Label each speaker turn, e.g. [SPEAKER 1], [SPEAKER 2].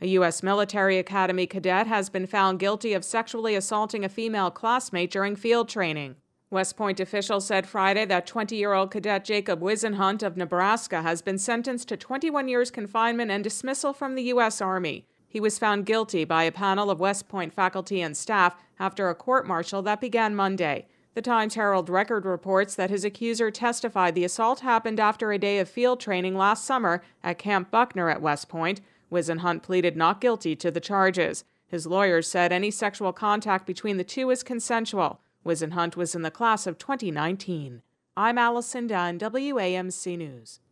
[SPEAKER 1] A U.S. military academy cadet has been found guilty of sexually assaulting a female classmate during field training. West Point officials said Friday that 20-year-old cadet Jacob Wisenhunt of Nebraska has been sentenced to 21 years confinement and dismissal from the U.S. Army. He was found guilty by a panel of West Point faculty and staff after a court-martial that began Monday. The Times-Herald-Record reports that his accuser testified the assault happened after a day of field training last summer at Camp Buckner at West Point. Wisenhunt pleaded not guilty to the charges. His lawyers said any sexual contact between the two is consensual. Wisenhunt was in the class of 2019. I'm Allison Dunn, WAMC News.